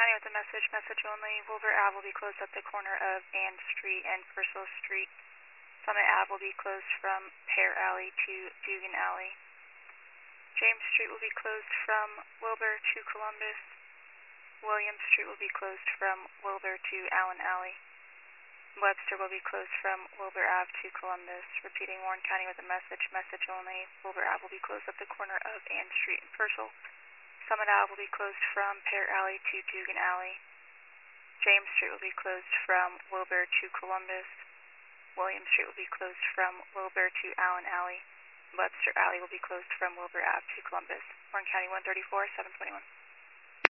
County with a message only. Wilbur Ave will be closed at the corner of Ann Street and Purcell Street. Summit Ave will be closed from Pear Alley to Dugan Alley. James Street will be closed from Wilbur to Columbus. Williams Street will be closed from Wilbur to Allen Alley. Webster will be closed from Wilbur Ave to Columbus. Repeating, Warren County with a message only. Wilbur Ave will be closed at the corner of Ann Street and Purcell. Summit Ave will be closed from Pear Alley to Dugan Alley. James Street will be closed from Wilbur to Columbus. Williams Street will be closed from Wilbur to Allen Alley. Webster Alley will be closed from Wilbur Ave to Columbus. Warren County 134, 721.